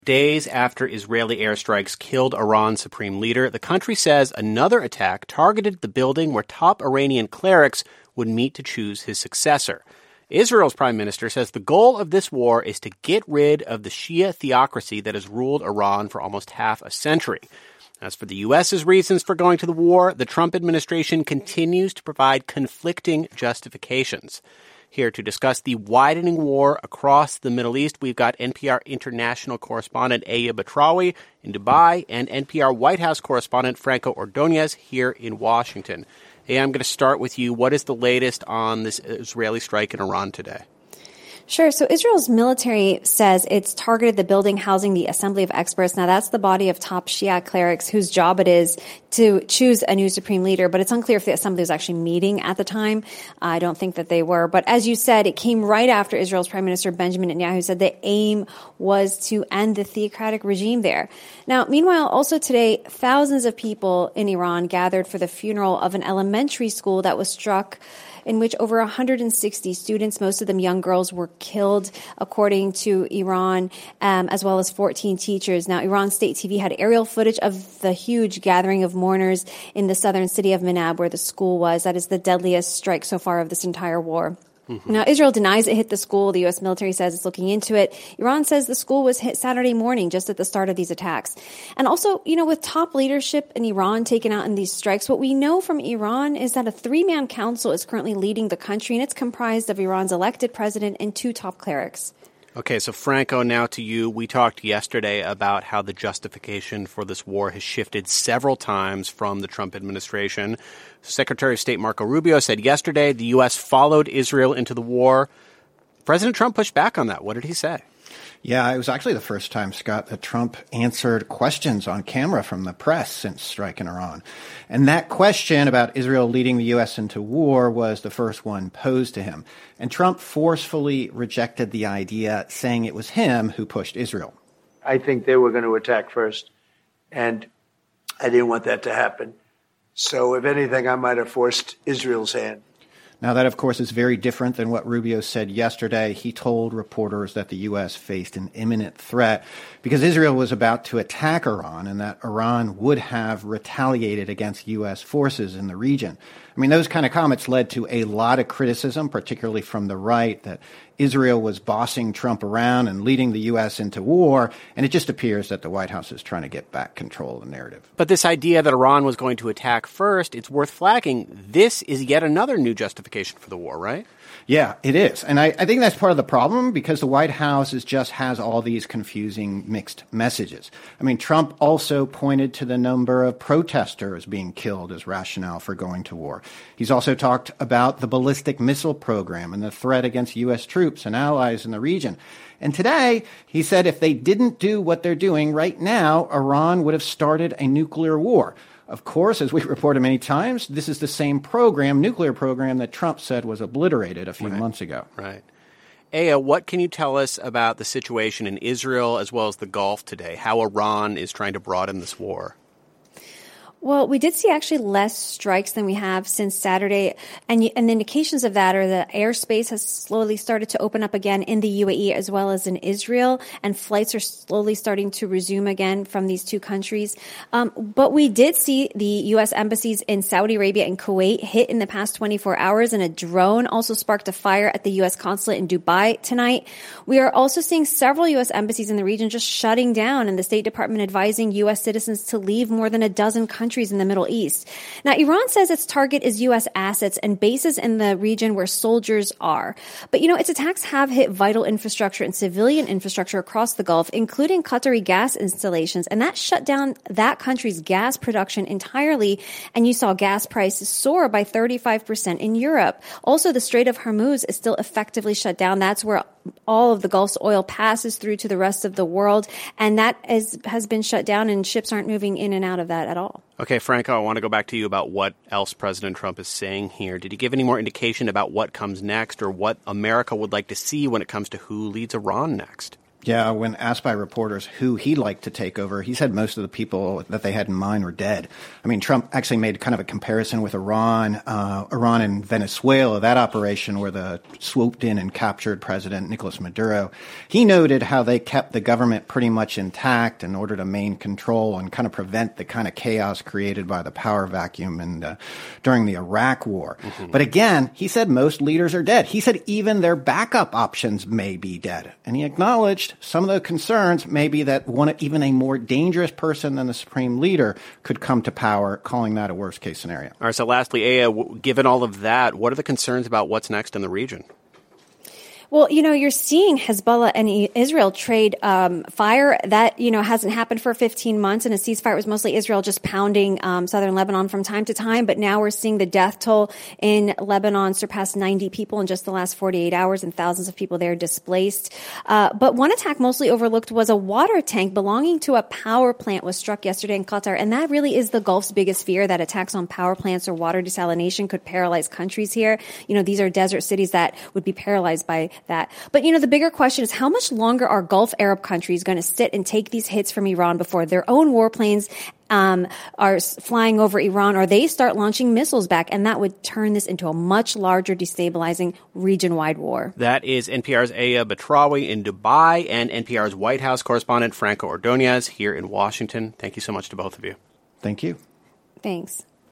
Days after Israeli airstrikes killed Iran's supreme leader, the country says another attack targeted the building where top Iranian clerics would meet to choose his successor. Israel's prime minister says the goal of this war is to get rid of the Shia theocracy that has ruled Iran for almost half a century. As for the U.S.'s reasons for going to the war, the Trump administration continues to provide conflicting justifications. Here to discuss the widening war across the Middle East, we've got NPR international correspondent Aya Batrawi in Dubai and NPR White House correspondent Franco Ordonez here in Washington. Aya, I'm going to start with you. What is the latest on this Israeli strike in Iran today? Sure. So Israel's military says it's targeted the building housing the Assembly of Experts. Now, that's the body of top Shia clerics whose job it is to choose a new supreme leader. But it's unclear if the assembly was actually meeting at the time. I don't think that they were. But as you said, it came right after Israel's Prime Minister Benjamin Netanyahu said the aim was to end the theocratic regime there. Now, meanwhile, also today, thousands of people in Iran gathered for the funeral of an elementary school that was struck in which over 160 students, most of them young girls, were killed, according to Iran, as well as 14 teachers. Now, Iran state TV had aerial footage of the huge gathering of mourners in the southern city of Manab, where the school was. That is the deadliest strike so far of this entire war. Now, Israel denies it hit the school. The U.S. military says it's looking into it. Iran says the school was hit Saturday morning, just at the start of these attacks. And also, with top leadership in Iran taken out in these strikes, what we know from Iran is that a three-man council is currently leading the country, and it's comprised of Iran's elected president and two top clerics. Okay, so Franco, now to you. We talked yesterday about how the justification for this war has shifted several times from the Trump administration. Secretary of State Marco Rubio said yesterday the U.S. followed Israel into the war. President Trump pushed back on that. What did he say? Yeah, it was actually the first time, Scott, that Trump answered questions on camera from the press since striking Iran. And that question about Israel leading the U.S. into war was the first one posed to him. And Trump forcefully rejected the idea, saying it was him who pushed Israel. I think they were going to attack first, and I didn't want that to happen. So if anything, I might have forced Israel's hand. Now, that, of course, is very different than what Rubio said yesterday. He told reporters that the U.S. faced an imminent threat because Israel was about to attack Iran and that Iran would have retaliated against U.S. forces in the region. I mean, those kind of comments led to a lot of criticism, particularly from the right, that Israel was bossing Trump around and leading the U.S. into war, and it just appears that the White House is trying to get back control of the narrative. But this idea that Iran was going to attack first, it's worth flagging. This is yet another new justification for the war, right? Yeah, it is. And I think that's part of the problem because the White House just has all these confusing mixed messages. I mean, Trump also pointed to the number of protesters being killed as rationale for going to war. He's also talked about the ballistic missile program and the threat against U.S. troops and allies in the region. And today, he said if they didn't do what they're doing right now, Iran would have started a nuclear war. Of course, as we reported many times, this is the same program, nuclear program, that Trump said was obliterated a few months ago. Right. Aya, what can you tell us about the situation in Israel as well as the Gulf today, how Iran is trying to broaden this war? Well, we did see actually less strikes than we have since Saturday. And the indications of that are the airspace has slowly started to open up again in the UAE as well as in Israel. And flights are slowly starting to resume again from these two countries. But we did see the U.S. embassies in Saudi Arabia and Kuwait hit in the past 24 hours. And a drone also sparked a fire at the U.S. consulate in Dubai tonight. We are also seeing several U.S. embassies in the region just shutting down and the State Department advising U.S. citizens to leave more than a dozen countries in the Middle East. Now, Iran says its target is U.S. assets and bases in the region where soldiers are. But, its attacks have hit vital infrastructure and civilian infrastructure across the Gulf, including Qatari gas installations, and that shut down that country's gas production entirely. And you saw gas prices soar by 35% in Europe. Also, the Strait of Hormuz is still effectively shut down. That's where all of the Gulf's oil passes through to the rest of the world, and that has been shut down, and ships aren't moving in and out of that at all. Okay, Franco, I want to go back to you about what else President Trump is saying here. Did he give any more indication about what comes next or what America would like to see when it comes to who leads Iran next? Yeah, when asked by reporters who he'd like to take over, he said most of the people that they had in mind were dead. I mean, Trump actually made kind of a comparison with Iran and Venezuela, that operation where they swooped in and captured President Nicolas Maduro. He noted how they kept the government pretty much intact in order to maintain control and kind of prevent the kind of chaos created by the power vacuum and during the Iraq War. Mm-hmm. But again, he said most leaders are dead. He said even their backup options may be dead. And he acknowledged some of the concerns may be that even a more dangerous person than the supreme leader could come to power, calling that a worst-case scenario. All right, so lastly, Aya, given all of that, what are the concerns about what's next in the region? Well, you're seeing Hezbollah and Israel trade fire. That, hasn't happened for 15 months. And a ceasefire was mostly Israel just pounding southern Lebanon from time to time. But now we're seeing the death toll in Lebanon surpass 90 people in just the last 48 hours and thousands of people there displaced. But one attack mostly overlooked was a water tank belonging to a power plant was struck yesterday in Qatar. And that really is the Gulf's biggest fear, that attacks on power plants or water desalination could paralyze countries here. These are desert cities that would be paralyzed by that. But, the bigger question is how much longer are Gulf Arab countries going to sit and take these hits from Iran before their own warplanes are flying over Iran, or they start launching missiles back, and that would turn this into a much larger, destabilizing region-wide war. That is NPR's Aya Batrawi in Dubai and NPR's White House correspondent Franco Ordonez here in Washington. Thank you so much to both of you. Thank you. Thanks.